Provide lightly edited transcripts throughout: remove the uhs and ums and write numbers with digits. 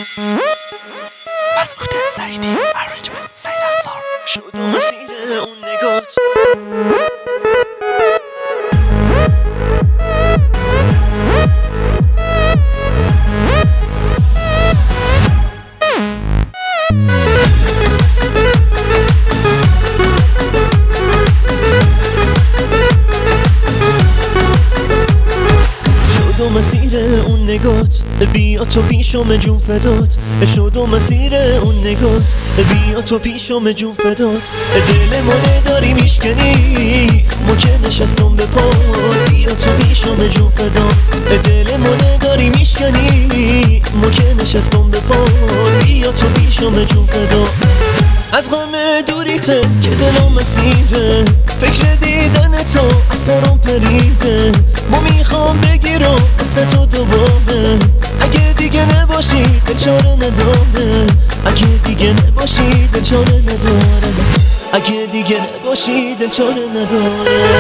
مسعود سعیدی ارنجمنت سعید انصار. شد و مسیر اون نگات مسیر اون نگات بیا تو پیشم جون فدات. شد و مسیر اون نگات بیا تو پیشم جون فدات. دل منه داری میشکنی ما که نشستم به پا. بیا تو پیشم جون فدات. دل منه داری میشکنی ما که نشستم به پا. بیا تو پیشم جون فدات. از غم دوریته که دلم مسیره، فکر دیدن تو از سرم پریده. ما میخوام بگیرم قصه تو دوباره. اگه دیگه نباشی دل چاره نداره. اگه دیگه نباشی دل چاره نداره. اگه دیگه نباشی دل چاره نداره.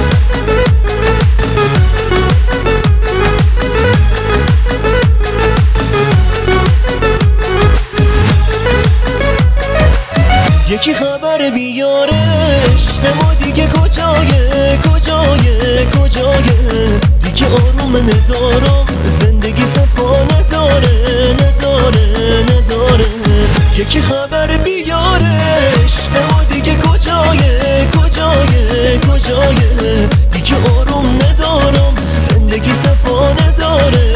یکی خبر بیارش به ما دیگه کجایه دیگه آروم ندارم. زندگی صفا نداره. یکی خبر بیارش به ما دیگه کجایه دیگه آروم ندارم. زندگی صفا نداره.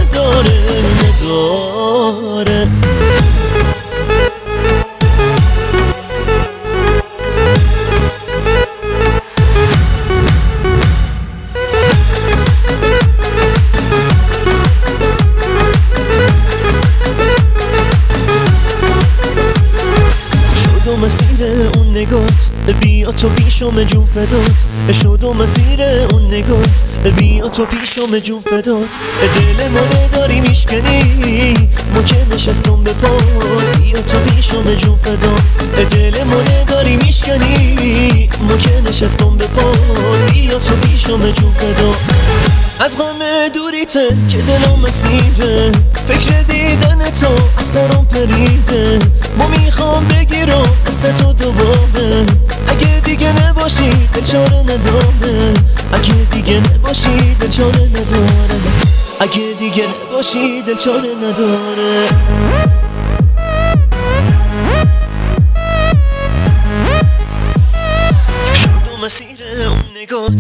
مسیر اون نگات بیا تو پیشم جون فدات. شد و مسیر اون نگات بیا تو پیشم جون فدات. دل منه داری میشکنی ما که نشستم به پا. بیا تو پیشم جون فدات. دل منه داری میشکنی ما که نشستم به پا. بیا تو پیشم جون فدات. از غم دوریته که دلم مسیره، فکر دیدن تو از سرم پریده. ما میخوام بگیرم قصه تو دوباره. اگه دیگه نباشی دل چاره نداره. اگه دیگه نباشی دل چاره نداره. اگه دیگه نباشی دل چاره نداره. شد و مسیر اون نگات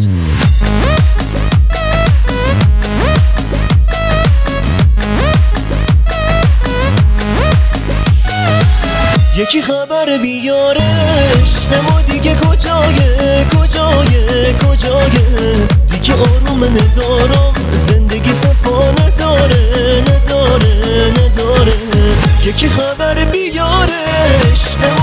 یکی خبر بیارش به ما دیگه کجایه دیگه آروم ندارم. زندگی صفا نداره. یکی خبر بیارش به ما